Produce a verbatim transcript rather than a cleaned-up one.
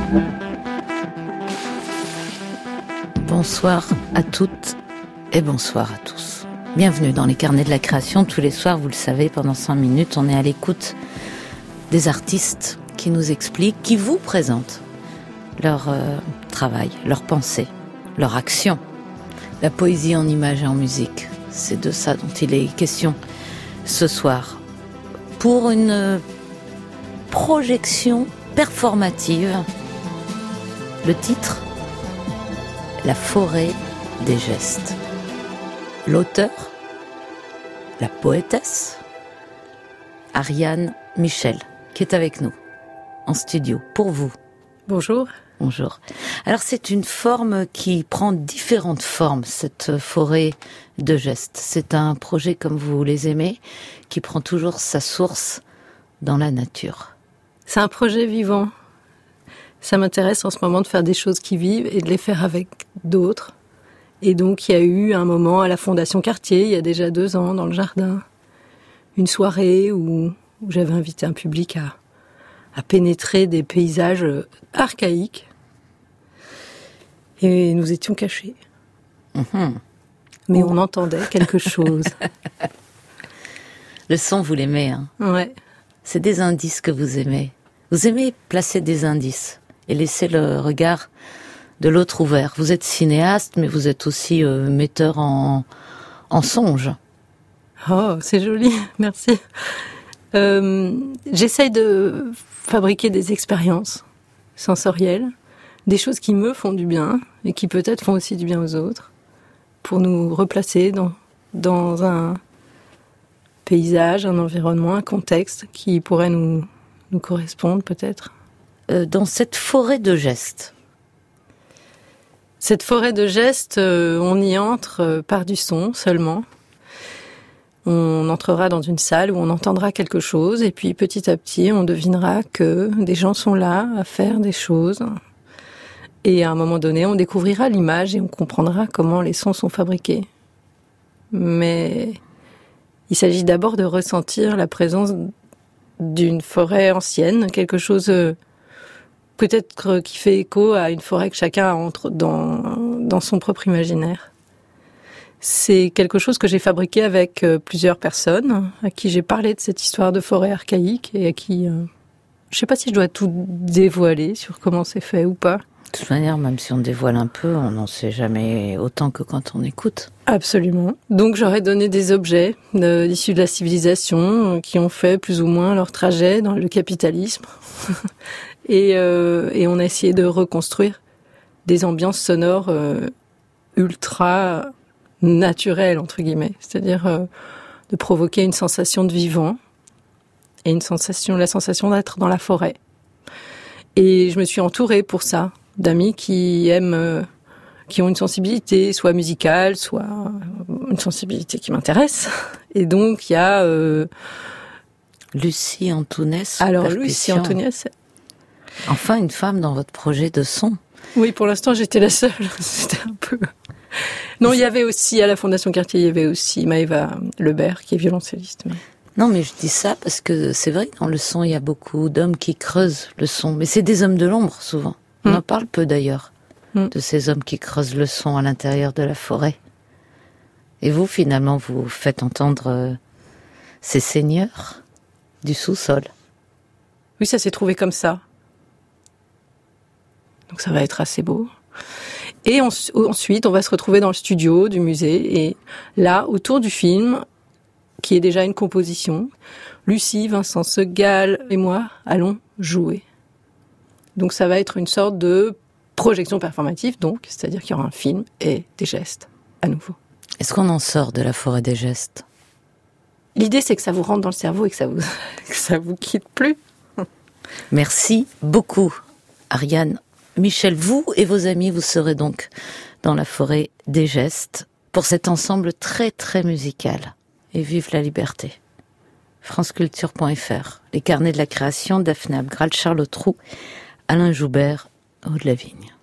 Bonsoir à toutes et bonsoir à tous. Bienvenue dans les carnets de la création. Tous les soirs, vous le savez, pendant cinq minutes, on est à l'écoute des artistes qui nous expliquent, qui vous présentent leur euh, travail, leur pensée, leur action. La poésie en images et en musique, c'est de ça dont il est question ce soir. Pour une projection performative, le titre, La forêt des gestes. L'auteur, la poétesse, Ariane Michel, qui est avec nous, en studio, pour vous. Bonjour. Bonjour. Alors c'est une forme qui prend différentes formes, cette forêt de gestes. C'est un projet, comme vous les aimez, qui prend toujours sa source dans la nature. C'est un projet vivant. Ça m'intéresse en ce moment de faire des choses qui vivent et de les faire avec d'autres. Et donc il y a eu un moment à la Fondation Cartier, il y a déjà deux ans, dans le jardin, une soirée où, où j'avais invité un public à, à pénétrer des paysages archaïques. Et nous étions cachés. Mmh. Mais on entendait quelque chose. Le son, vous l'aimez, hein ? Ouais. C'est des indices que vous aimez. Vous aimez placer des indices et laisser le regard de l'autre ouvert. Vous êtes cinéaste, mais vous êtes aussi euh, metteur en, en songe. Oh, c'est joli, merci. Euh, j'essaye de fabriquer des expériences sensorielles, des choses qui me font du bien et qui peut-être font aussi du bien aux autres, pour nous replacer dans, dans un paysage, un environnement, un contexte qui pourrait nous, nous correspondre peut-être. Euh, dans cette forêt de gestes. Cette forêt de gestes, euh, on y entre euh, par du son seulement. On entrera dans une salle où on entendra quelque chose et puis petit à petit on devinera que des gens sont là à faire des choses. Et à un moment donné, on découvrira l'image et on comprendra comment les sons sont fabriqués. Mais il s'agit d'abord de ressentir la présence d'une forêt ancienne, quelque chose euh, peut-être qui fait écho à une forêt que chacun entre dans, dans son propre imaginaire. C'est quelque chose que j'ai fabriqué avec euh, plusieurs personnes, à qui j'ai parlé de cette histoire de forêt archaïque et à qui... Euh, je ne sais pas si je dois tout dévoiler sur comment c'est fait ou pas. De toute manière, même si on dévoile un peu, on n'en sait jamais autant que quand on écoute. Absolument. Donc j'aurais donné des objets euh, issus de la civilisation euh, qui ont fait plus ou moins leur trajet dans le capitalisme. et, euh, et on a essayé de reconstruire des ambiances sonores euh, ultra naturelles, entre guillemets. C'est-à-dire euh, de provoquer une sensation de vivant et une sensation, la sensation d'être dans la forêt. Et je me suis entourée pour ça d'amis qui aiment, euh, qui ont une sensibilité, soit musicale, soit une sensibilité qui m'intéresse. Et donc, il y a... Euh... Lucie Antounès. Alors, Lucie Antounès. Enfin, une femme dans votre projet de son. Oui, pour l'instant, j'étais la seule. C'était un peu... Non, il y avait aussi, à la Fondation Cartier, il y avait aussi Maëva Lebert, qui est violoncelliste. Mais... Non, mais je dis ça parce que c'est vrai que dans le son, il y a beaucoup d'hommes qui creusent le son. Mais c'est des hommes de l'ombre, souvent. On mmh. en parle peu d'ailleurs, mmh. de ces hommes qui creusent le son à l'intérieur de la forêt. Et vous, finalement, vous faites entendre euh, ces seigneurs du sous-sol. Oui, ça s'est trouvé comme ça. Donc ça va être assez beau. Et on, ensuite, on va se retrouver dans le studio du musée. Et là, autour du film, qui est déjà une composition, Lucie, Vincent Segal et moi allons jouer. Donc ça va être une sorte de projection performative, donc, c'est-à-dire qu'il y aura un film et des gestes à nouveau. Est-ce qu'on en sort de la forêt des gestes ? L'idée, c'est que ça vous rentre dans le cerveau et que ça vous, que ça vous quitte plus. Merci beaucoup, Ariane Michel. Vous et vos amis, vous serez donc dans la forêt des gestes pour cet ensemble très très musical. Et vive la liberté. franceculture point f r, les carnets de la création, Daphné Abgral, Charles Autroux, Alain Joubert, Aude Lavigne.